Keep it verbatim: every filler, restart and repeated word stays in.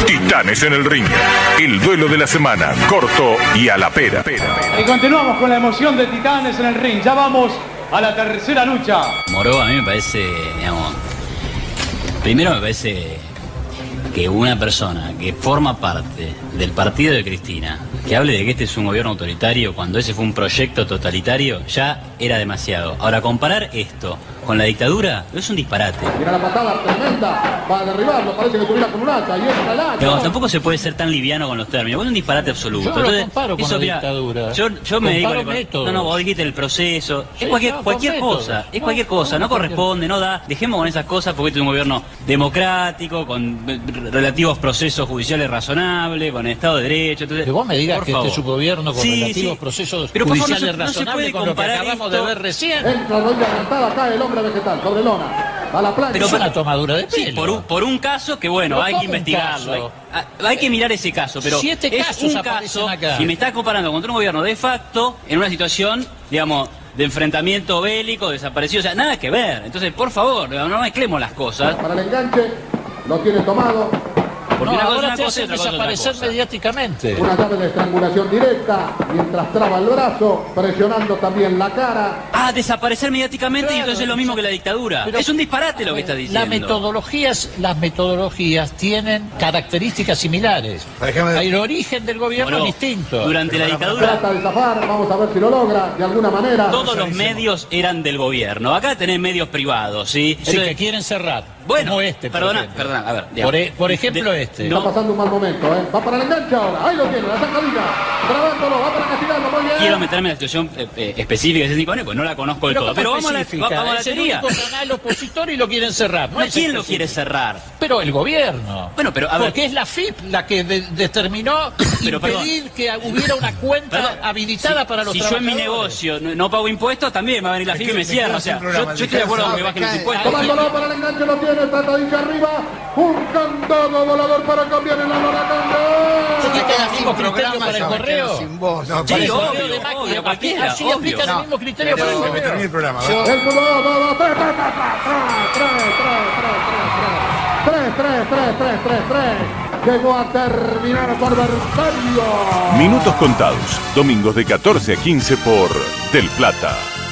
Titanes en el ring. El duelo de la semana, corto y a la pera. Y continuamos con la emoción de Titanes en el ring. Ya vamos a la tercera lucha. Moró a mí me parece, digamos, primero me parece que una persona que forma parte del partido de Cristina, que hable de que este es un gobierno autoritario cuando ese fue un proyecto totalitario, ya era demasiado. Ahora, comparar esto con la dictadura es un disparate. Mira la patada tremenda para derribarlo, parece que tuviera con un hacha y es una hacha. Pero tampoco se puede ser tan liviano con los términos, es un disparate absoluto. Yo no Entonces, lo comparo con eso, la mira, dictadura. Yo, yo me digo, métodos. no, no, vos dijiste el proceso, Sí, es cualquier, no, cualquier métodos. cosa, es No, cualquier cosa, no no, cualquier- corresponde, no da, dejemos con esas cosas porque este es un gobierno democrático, con eh, relativos procesos judiciales razonables, con Estado de Derecho. Entonces, Que vos me digas por que este favor. es un gobierno con Sí, relativos sí. procesos Pero, por favor, judiciales no se- no se puede razonables con lo que comparar acabamos esto. de ver recién. Entra rodilla adelantada, cae el hombre vegetal sobre lona. A la plancha. Pero es una tomadura de pelo. Sí, por un, por un caso que, bueno, Pero hay que ¿cómo un investigarlo. Hay, caso? ah, hay que mirar ese caso, pero Siete es casos un aparecen caso acá. y me está comparando contra un gobierno de facto en una situación, digamos, de enfrentamiento bélico, desaparecido, o sea, nada que ver. Entonces, por favor, no mezclemos las cosas. Para el enganche, lo tiene tomado. Porque No, una cosa es ahora una te cosa y hacen otra cosa es otra desaparecer cosa. mediáticamente. Una llave de estrangulación directa, mientras traba el brazo, presionando también la cara. Ah, desaparecer mediáticamente y Claro, entonces es lo mismo que la dictadura. Pero- es un disparate lo que está diciendo. Las metodologías, las metodologías tienen características similares. El origen del gobierno Bueno, es distinto. durante la dictadura Trata de zafar, vamos a ver si lo logra de alguna manera. todos los medios eran del gobierno. Acá tenés medios privados, ¿sí? Sí, Entonces, que quieren cerrar. bueno, como este, por perdona, ejemplo. perdona, a ver. Por, digamos, e- por ejemplo, de- este. no- Está pasando un mal momento, ¿eh? Va para el enganche ahora. Ahí lo tiene, la sacadilla. Grabándolo, va para castigando, muy bien. Quiero meterme en la situación eh, eh, específica de ese Niconé, pues no la conozco del todo. Pero vamos a la, específica, va- vamos a la es el teoría. único canal opositor y lo quieren cerrar. No No, es ¿quién lo específico. quiere cerrar? Pero el gobierno. Bueno, pero, a ver. Porque es la F I P la que de- determinó Pero, impedir que hubiera una cuenta Perdón, habilitada si, para los si yo en mi trabajadores. negocio no, no pago impuestos, también me va a venir la F I P y me cierra. O sea, yo, yo estoy de acuerdo con que bajen los impuestos. Tomándolo para el enganche, lo tiene, tratadilla arriba. Un candado volador para cambiar en la lona. ¿Se te queda el mismo criterio programa, para el ya me correo? quedo sin voz. No, Sí, Para el obvio, correo de obvio, máquina, cualquiera, así obvio. aplican el No, mismo criterio para el pero me correo. terminé el programa. El fútbol, dos, dos, dos, tres, tres, tres, tres, tres, tres, tres, tres, tres, tres, tres, tres. Llegó a terminar por adversario. Minutos contados, domingos de catorce a quince por Del Plata.